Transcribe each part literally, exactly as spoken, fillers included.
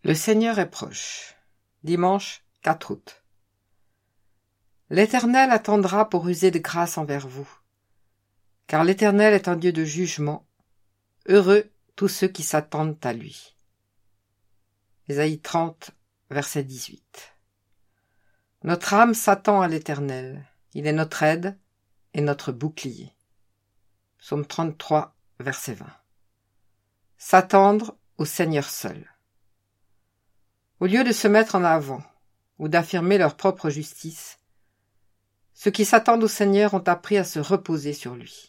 Le Seigneur est proche. Dimanche quatre août. L'Éternel attendra pour user de grâce envers vous. Car l'Éternel est un Dieu de jugement. Heureux tous ceux qui s'attendent à lui. Ésaïe trente, verset dix-huit. Notre âme s'attend à l'Éternel. Il est notre aide et notre bouclier. Psaume trente-trois, verset vingt. S'attendre au Seigneur seul. Au lieu de se mettre en avant ou d'affirmer leur propre justice, ceux qui s'attendent au Seigneur ont appris à se reposer sur lui.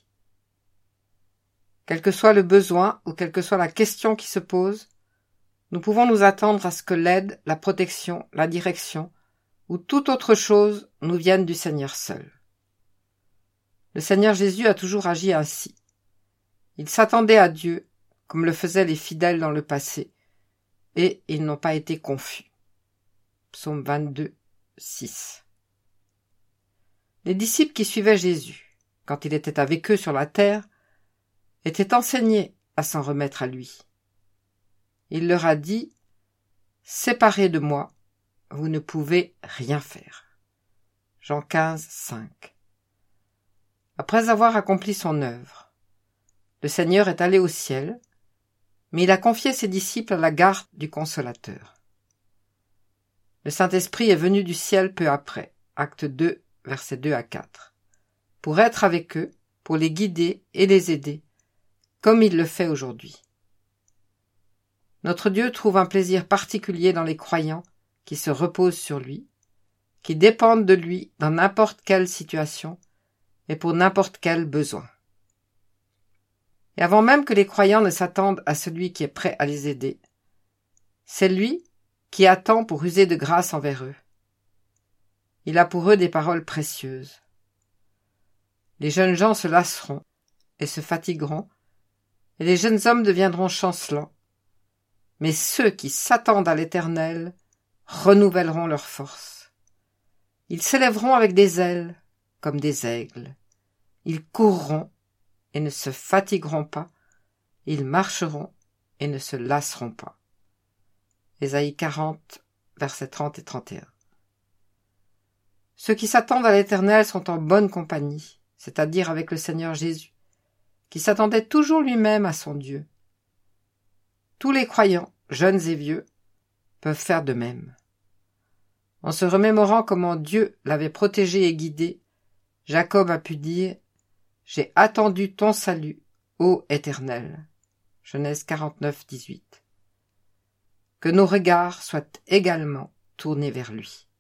Quel que soit le besoin ou quelle que soit la question qui se pose, nous pouvons nous attendre à ce que l'aide, la protection, la direction ou toute autre chose nous vienne du Seigneur seul. Le Seigneur Jésus a toujours agi ainsi. Il s'attendait à Dieu, comme le faisaient les fidèles dans le passé, et ils n'ont pas été confus. Psaume vingt-deux, six. Les disciples qui suivaient Jésus, quand il était avec eux sur la terre, étaient enseignés à s'en remettre à lui. Il leur a dit « Séparés de moi, vous ne pouvez rien faire. » Jean quinze, cinq. Après avoir accompli son œuvre, le Seigneur est allé au ciel, mais il a confié ses disciples à la garde du Consolateur. Le Saint-Esprit est venu du ciel peu après, acte deux, versets deux à quatre, pour être avec eux, pour les guider et les aider, comme il le fait aujourd'hui. Notre Dieu trouve un plaisir particulier dans les croyants qui se reposent sur lui, qui dépendent de lui dans n'importe quelle situation et pour n'importe quel besoin. Et avant même que les croyants ne s'attendent à celui qui est prêt à les aider, c'est lui qui attend pour user de grâce envers eux. Il a pour eux des paroles précieuses. Les jeunes gens se lasseront et se fatigueront, et les jeunes hommes deviendront chancelants. Mais ceux qui s'attendent à l'Éternel renouvelleront leurs forces. Ils s'élèveront avec des ailes comme des aigles. Ils courront et ne se fatigueront pas. Ils marcheront et ne se lasseront pas. Ésaïe quarante, versets trente et trente et un. Ceux qui s'attendent à l'Éternel sont en bonne compagnie, c'est-à-dire avec le Seigneur Jésus, qui s'attendait toujours lui-même à son Dieu. Tous les croyants, jeunes et vieux, peuvent faire de même. En se remémorant comment Dieu l'avait protégé et guidé, Jacob a pu dire « J'ai attendu ton salut, ô Éternel » Genèse quarante-neuf, dix-huit. Que nos regards soient également tournés vers lui.